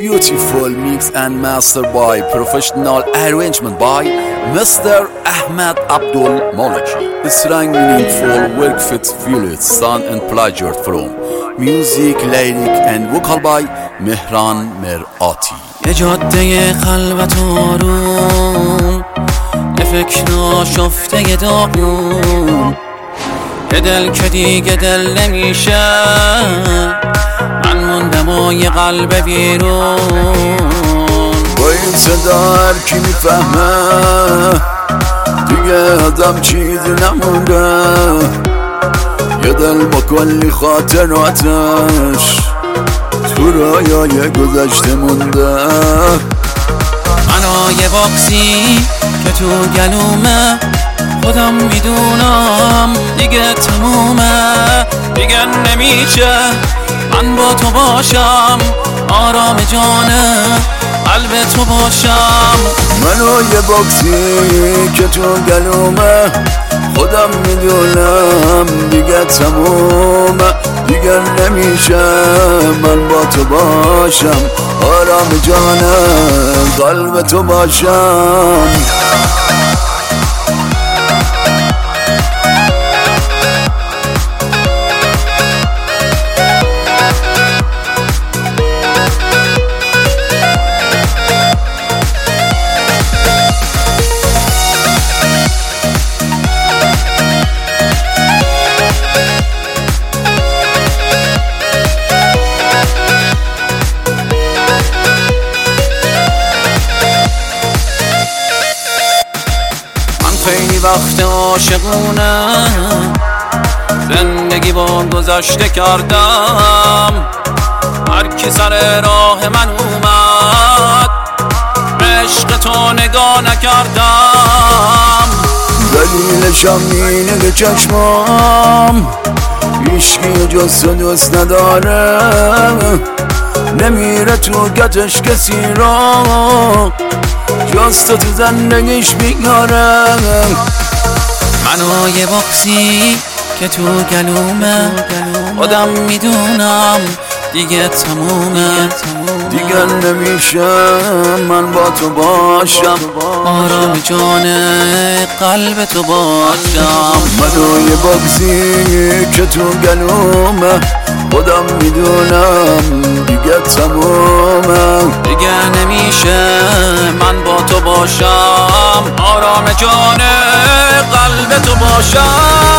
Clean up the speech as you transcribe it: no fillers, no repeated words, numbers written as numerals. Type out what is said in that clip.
Beautiful mix and master by professional arrangement by Mr. Ahmed Abdul Maliki. Strong meaningful work fit violet, sound and pleasure from music, lyric and vocal by Mehran Merati. یه جاده خلوت آروم، یه فکر آشفته داغون، یه دل که دیگه دل نمیشه، من موندم و یه قلب بیرون. با این صدا هر کی میفهمه دیگه آدم چیزی نمونده، یه دل با کلی خاطراتش تو رویای گذشته مونده. منو یه باکسی که تو گلومه، خودم میدونم دیگه تمومه، دیگه نمیشه من با تو باشم، آرام جانه قلب تو باشم. منو یه باکسی که تو گلومه، خودم میدونم دیگه تمومه، دیگه نمیشه من با تو باشم، آرام جانه قلب تو باشم. خیلی وقت عاشقونه زندگی با گذشته کردم، هر کی سر راه من اومد عشق تو نگاه نکردم. دلیلشم اینه که چشمام هیچکی جز تو دوست نداره، نمیره تو گتش کسی را جز تو تو زندگیش بیگاره. منو یه باکسی که تو گلومه، خودم میدونم دیگه تمومه، دیگه نمیشه من با تو باشم، آرام جانه قلب تو باشم. منو یه باکسی که تو گلومه، خودم میدونم دیگه تمومه، دیگه نمیشه من با تو باشم، آرام جانه قلب تو باشم.